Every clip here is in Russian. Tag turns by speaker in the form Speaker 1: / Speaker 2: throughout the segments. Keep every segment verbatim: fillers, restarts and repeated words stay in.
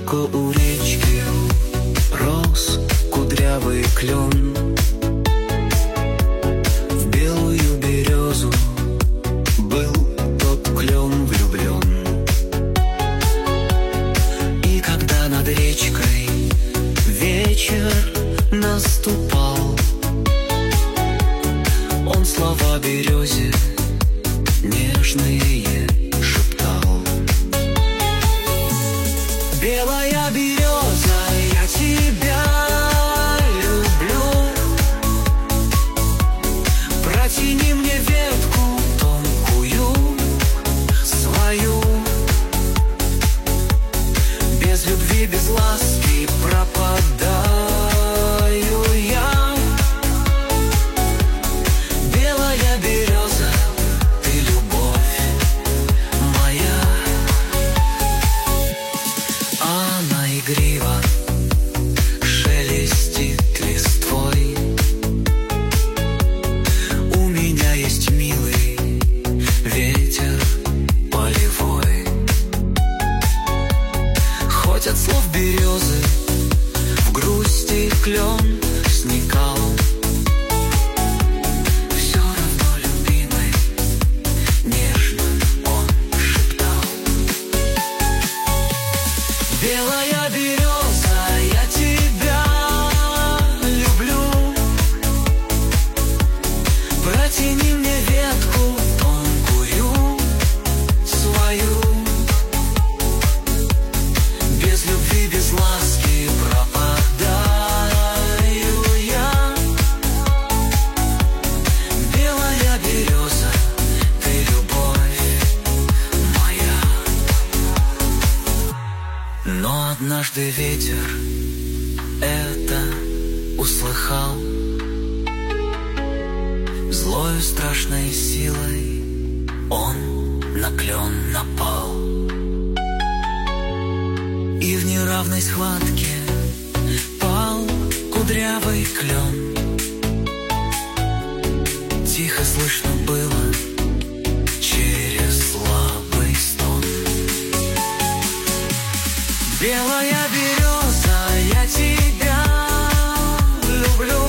Speaker 1: Далеко у речки рос кудрявый клен. В белую березу был тот клен влюблен. И когда над речкой вечер наступал, он слова березе нежные шептал. Белая береза, я тебя люблю. Протяни мне ветку тонкую свою. Без любви, без ласки пропадаю я. Белая береза, ты любовь моя. Она игриво шелестит листвой. У меня есть милый ветер полевой. Хоть от слов березы в грусти клен сникал, все равно любимой нежно он шептал. Белая береза, я тебя люблю. Протяни мне ветку тонкую свою. Без любви, без ласки пропадаю я. Белая береза, ты любовь моя. Но однажды ветер это услыхал. Злою страшной силой он на клен напал. И в неравной схватке пал кудрявый клен. Тихо слышно было через слабый стон. Белая береза, я тебя люблю.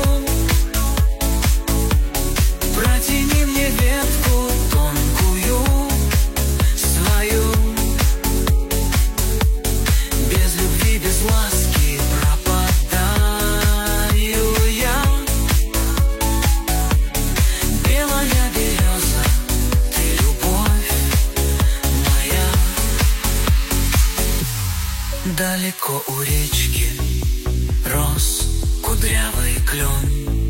Speaker 1: Протяни мне ветку тонкую свою. Без любви, без ласки пропадаю я. Белая береза, ты любовь моя. Далеко у речки рос кудрявый клен.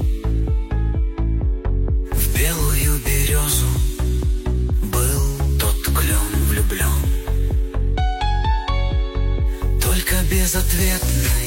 Speaker 1: В белую березу был тот клен влюблен. Только безответной